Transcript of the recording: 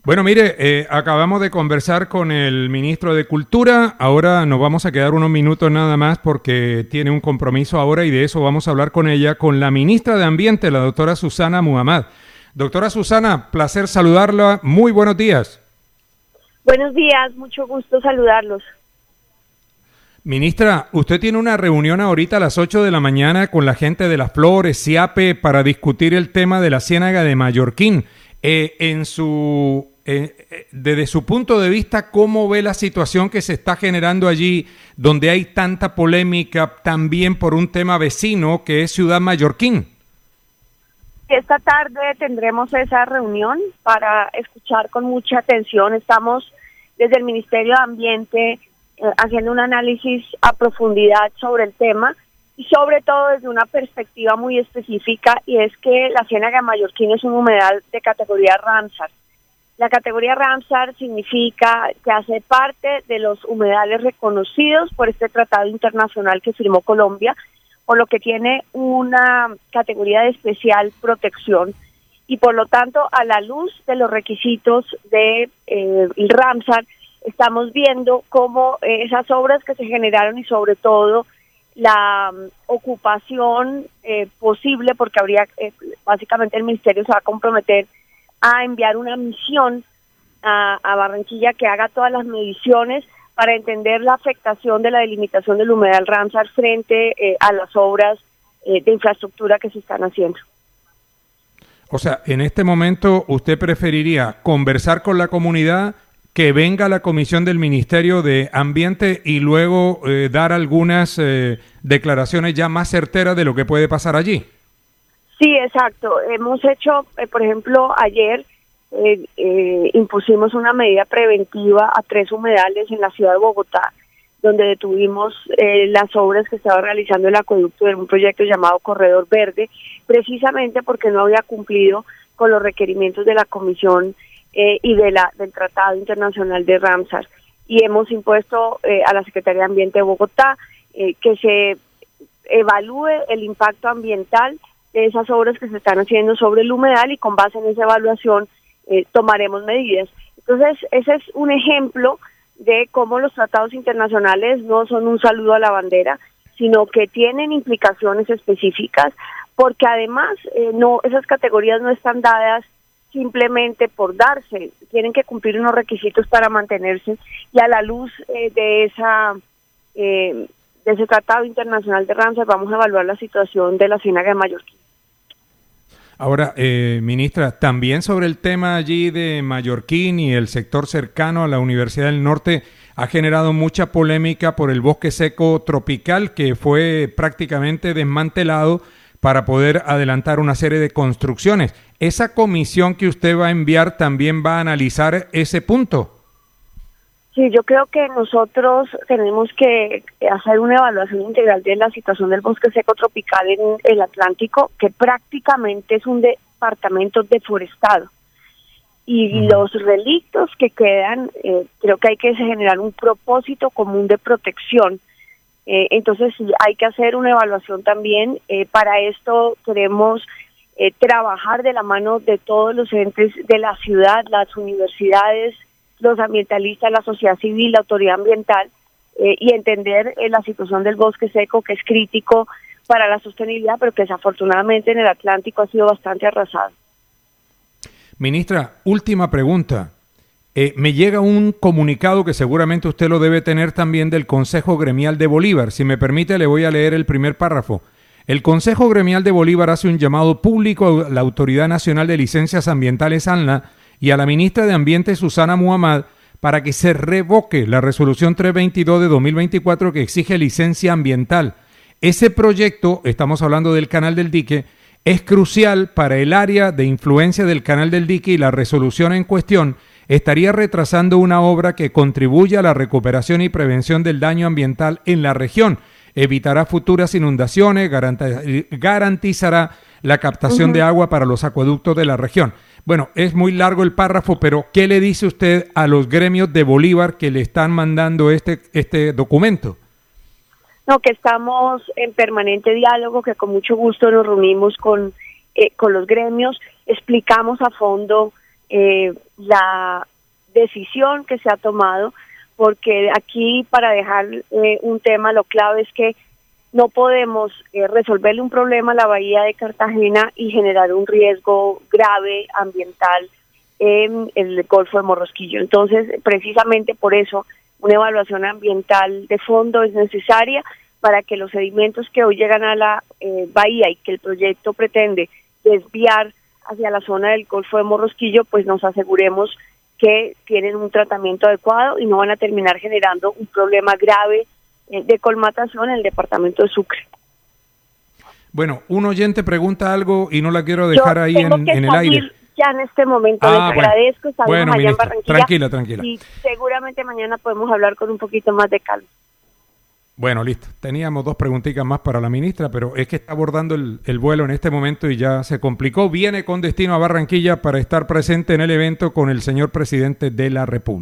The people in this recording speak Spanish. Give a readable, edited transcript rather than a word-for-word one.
Bueno, mire, acabamos de conversar con el ministro de Cultura. Ahora nos vamos a quedar unos minutos nada más porque tiene un compromiso ahora y de eso vamos a hablar con ella, con la ministra de Ambiente, la doctora Susana Muhammad. Doctora Susana, placer saludarla. Muy buenos días. Buenos días, mucho gusto saludarlos. Ministra, usted tiene una reunión ahorita a las 8 de la mañana con la gente de las Flores, SIAPE, para discutir el tema de la Ciénaga de Mallorquín. Desde su punto de vista, ¿cómo ve la situación que se está generando allí, donde hay tanta polémica también por un tema vecino que es Ciudad Mallorquín? Esta tarde tendremos esa reunión para escuchar con mucha atención. Estamos desde el Ministerio de Ambiente haciendo un análisis a profundidad sobre el tema y sobre todo desde una perspectiva muy específica, y es que la Ciénaga de Mallorquín es un humedal de categoría Ramsar. La categoría Ramsar significa que hace parte de los humedales reconocidos por este tratado internacional que firmó Colombia, por lo que tiene una categoría de especial protección, y por lo tanto, a la luz de los requisitos de el Ramsar, estamos viendo cómo esas obras que se generaron y sobre todo la ocupación posible, porque habría básicamente el ministerio se va a comprometer a enviar una misión a Barranquilla que haga todas las mediciones para entender la afectación de la delimitación del humedal Ramsar frente a las obras de infraestructura que se están haciendo. O sea, en este momento usted preferiría conversar con la comunidad, que venga la comisión del Ministerio de Ambiente y luego dar algunas declaraciones ya más certeras de lo que puede pasar allí. Sí, exacto. Hemos hecho, por ejemplo, ayer impusimos una medida preventiva a 3 humedales en la ciudad de Bogotá, donde detuvimos las obras que estaba realizando el acueducto de un proyecto llamado Corredor Verde, precisamente porque no había cumplido con los requerimientos de la Comisión y del Tratado Internacional de Ramsar. Y hemos impuesto a la Secretaría de Ambiente de Bogotá que se evalúe el impacto ambiental de esas obras que se están haciendo sobre el humedal, y con base en esa evaluación tomaremos medidas. Entonces, ese es un ejemplo de cómo los tratados internacionales no son un saludo a la bandera, sino que tienen implicaciones específicas, porque además esas categorías no están dadas simplemente por darse, tienen que cumplir unos requisitos para mantenerse, y a la luz de ese tratado internacional de Ramsar vamos a evaluar la situación de la Ciénaga de Mallorquín. Ahora, ministra, también sobre el tema allí de Mallorquín y el sector cercano a la Universidad del Norte, ha generado mucha polémica por el bosque seco tropical que fue prácticamente desmantelado para poder adelantar una serie de construcciones. ¿Esa comisión que usted va a enviar también va a analizar ese punto? Sí, yo creo que nosotros tenemos que hacer una evaluación integral de la situación del bosque seco tropical en el Atlántico, que prácticamente es un departamento deforestado. Y los relictos que quedan, creo que hay que generar un propósito común de protección. Entonces sí, hay que hacer una evaluación también. Para esto queremos trabajar de la mano de todos los entes de la ciudad, las universidades, los ambientalistas, la sociedad civil, la autoridad ambiental, y entender la situación del bosque seco, que es crítico para la sostenibilidad, pero que desafortunadamente en el Atlántico ha sido bastante arrasado. Ministra, última pregunta. Me llega un comunicado que seguramente usted lo debe tener también del Consejo Gremial de Bolívar. Si me permite, le voy a leer el primer párrafo. El Consejo Gremial de Bolívar hace un llamado público a la Autoridad Nacional de Licencias Ambientales, ANLA, y a la ministra de Ambiente, Susana Muhammad, para que se revoque la resolución 322 de 2024 que exige licencia ambiental. Ese proyecto, estamos hablando del Canal del Dique, es crucial para el área de influencia del Canal del Dique, y la resolución en cuestión estaría retrasando una obra que contribuye a la recuperación y prevención del daño ambiental en la región, evitará futuras inundaciones, garantizará la captación de agua para los acueductos de la región. Bueno, es muy largo el párrafo, pero ¿qué le dice usted a los gremios de Bolívar que le están mandando este documento? No, que estamos en permanente diálogo, que con mucho gusto nos reunimos con los gremios, explicamos a fondo la decisión que se ha tomado, porque aquí, para dejar un tema, lo clave es que no podemos resolverle un problema a la bahía de Cartagena y generar un riesgo grave ambiental en el Golfo de Morrosquillo. Entonces, precisamente por eso, una evaluación ambiental de fondo es necesaria para que los sedimentos que hoy llegan a la bahía y que el proyecto pretende desviar hacia la zona del Golfo de Morrosquillo, pues nos aseguremos que tienen un tratamiento adecuado y no van a terminar generando un problema grave de colmatación en el departamento de Sucre. Bueno, un oyente pregunta algo y no la quiero dejar ahí en el aire. Ya en este momento les agradezco, estamos allá ministra, en Barranquilla. Tranquila. Y seguramente mañana podemos hablar con un poquito más de calma. Bueno, listo. Teníamos 2 preguntitas más para la ministra, pero es que está abordando el vuelo en este momento y ya se complicó. Viene con destino a Barranquilla para estar presente en el evento con el señor presidente de la República.